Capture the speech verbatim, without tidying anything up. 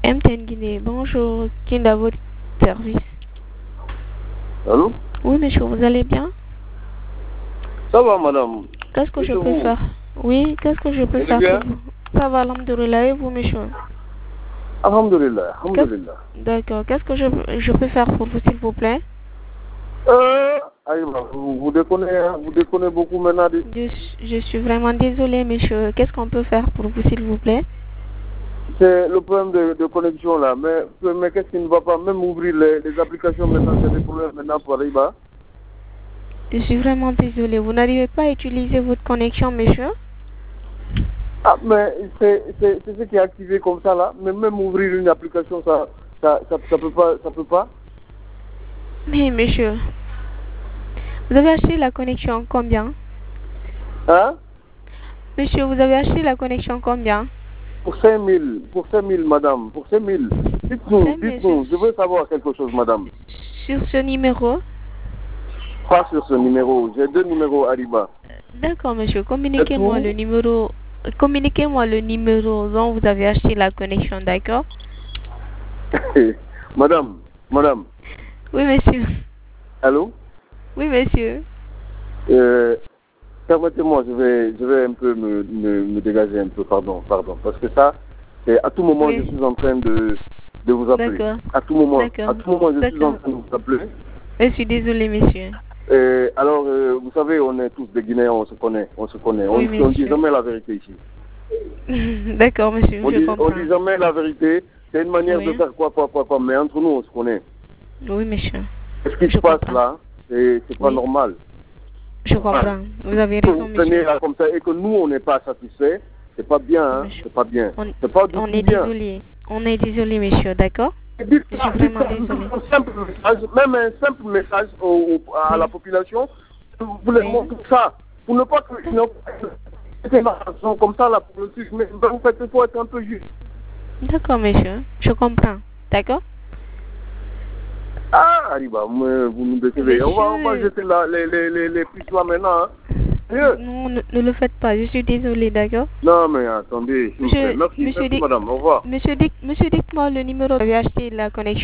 M T N Guinée, bonjour, qui est à votre service? Allô? Oui, monsieur, vous allez bien? Ça va, madame? Qu'est-ce que Et je chez peux vous? faire? Oui, qu'est-ce que je peux Allez faire bien? pour vous? Ça va, alhamdoulilah, et vous, monsieur? Alhamdulillah, Qu'est-ce- alhamdulillah. D'accord, qu'est-ce que je, je peux faire pour vous, s'il vous plaît? Euh, Aïba, vous, vous déconnez, hein, vous déconnez beaucoup maintenant. de- Je, je suis vraiment désolée, monsieur. Qu'est-ce qu'on peut faire pour vous, s'il vous plaît? C'est le problème de, de connexion là. Mais, mais qu'est-ce qui ne va pas? Même ouvrir les, les applications maintenant, c'est des problèmes maintenant pour Aïba. Je suis vraiment désolée. Vous n'arrivez pas à utiliser votre connexion, monsieur? Ah, mais c'est c'est- c'est ce qui est activé comme ça là. Mais même ouvrir une application, ça, ça, ça, ça peut pas, ça peut pas. Mais, monsieur, vous avez acheté la connexion combien? Hein? Monsieur, vous avez acheté la connexion combien? Pour cinq mille, pour cinq mille, madame, pour cinq mille. Dites-nous, cinq mille, dites-nous, je veux savoir quelque chose, madame. Sur ce numéro? Pas sur ce numéro, j'ai deux numéros Ariba. D'accord, monsieur. Communiquez-moi le numéro. Communiquez-moi le numéro dont vous avez acheté la connexion, d'accord? Madame, madame. Oui, monsieur. Allô? Oui, monsieur. Euh, permettez-moi, je vais, je vais un peu me, me, me dégager un peu, pardon, pardon. Parce que ça, c'est à tout moment, Oui. je suis en train de, de vous appeler. D'accord. À tout moment, D'accord. à tout moment, je suis en D'accord. train de vous appeler. Je suis désolée, monsieur. Euh, alors, euh, vous savez, on est tous des Guinéens, on se connaît, on se connaît. Oui, on ne dit monsieur. jamais la vérité ici. D'accord, monsieur, On je dit, comprends. on dit jamais la vérité. C'est une manière Oui. de faire quoi, quoi, quoi, quoi. Mais entre nous, on se connaît. Oui, monsieur. Ce qui Je se passe comprends. là, c'est c'est pas Oui. normal. Je comprends. Vous avez Que raison, vous prenez monsieur. là comme ça et que nous, on n'est pas satisfait, c'est pas bien, hein. Monsieur. C'est pas bien. On, C'est pas du on tout est bien. désolé. On est désolé, monsieur, d'accord? Dites Je ça, suis dites vraiment ça, désolée. un simple message, même un simple message au- au- à Oui. la population, vous les Oui. montrez ça, pour ne pas que une raison comme ça là pour le sujet, mais vous faites il faut être un peu juste. D'accord, monsieur. Je comprends. D'accord? Ah, Ariba, moi, vous nous décevez. On va, on va Monsieur. jeter là, les, les, les, les puces là maintenant. Hein. Mieux. Non, ne, ne le faites pas. Je suis désolée, d'accord? Non, mais attendez, s'il vous plaît. Monsieur, Merci, monsieur, merci dites, madame, au revoir. monsieur, dites, monsieur, dites-moi le numéro. Vous avez acheté la connexion.